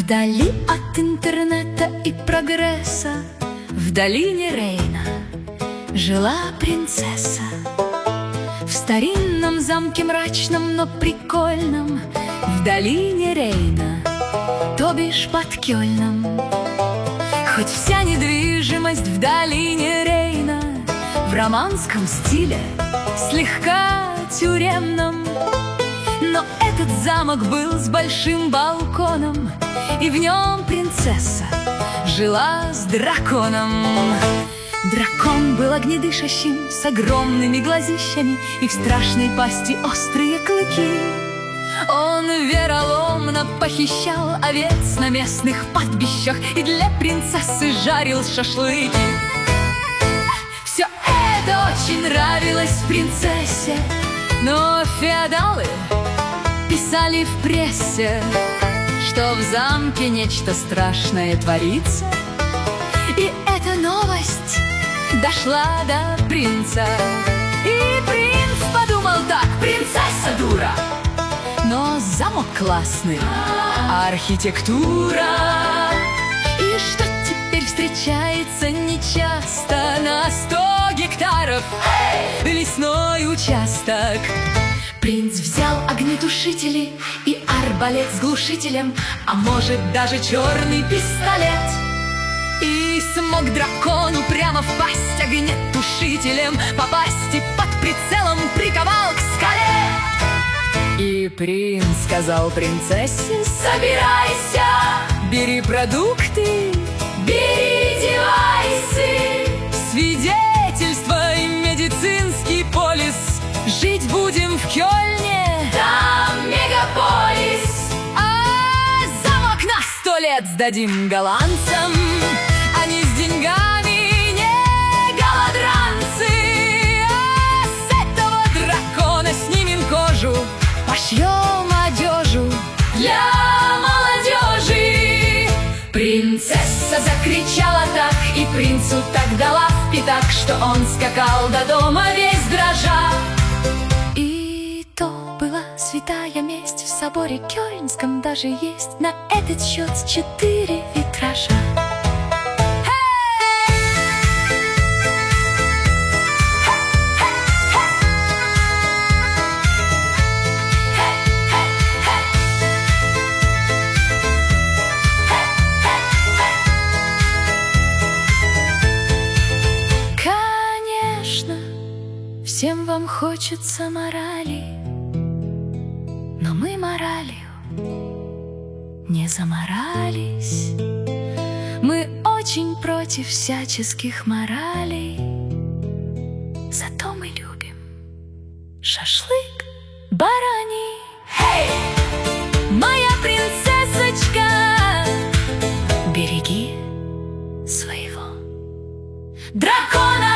Вдали от интернета и прогресса, в долине Рейна жила принцесса. В старинном замке мрачном, но прикольном, в долине Рейна, то бишь под Кёльном. Хоть вся недвижимость в долине Рейна в романском стиле, слегка тюремном, но этот замок был с большим балконом, и в нем принцесса жила с драконом. Дракон был огнедышащим, с огромными глазищами, и в страшной пасти острые клыки. Он вероломно похищал овец на местных пастбищах и для принцессы жарил шашлыки. Все это очень нравилось принцессе, но феодалы писали в прессе, что в замке нечто страшное творится. И эта новость дошла до принца. И принц подумал так: принцесса дура, но замок классный, архитектура. И что теперь встречается нечасто на 100 гектаров лесной участок. Принц взял огнетушители и арбалет с глушителем, а может даже черный пистолет, и смог дракону прямо в пасть огнетушителем попасть, и под прицелом приковал к скале. И принц сказал принцессе: собирайся, бери продукты, бери девайсы, свидетельство и медицинский полис. Жить будем в Кёльне, там мегаполис. А замок на 100 лет сдадим голландцам. Они с деньгами не голодранцы. А с этого дракона снимем кожу, пошьем одежу для молодежи. Принцесса закричала так, и принцу так дала в пятак, что он скакал до дома весь дрожа. И то была святая месть, в соборе Кёльнском даже есть на этот счет 4 витража. Всем вам хочется морали, но мы моралью не заморались. Мы очень против всяческих моралей, зато мы любим шашлык бараний. Hey! Моя принцессочка, береги своего дракона.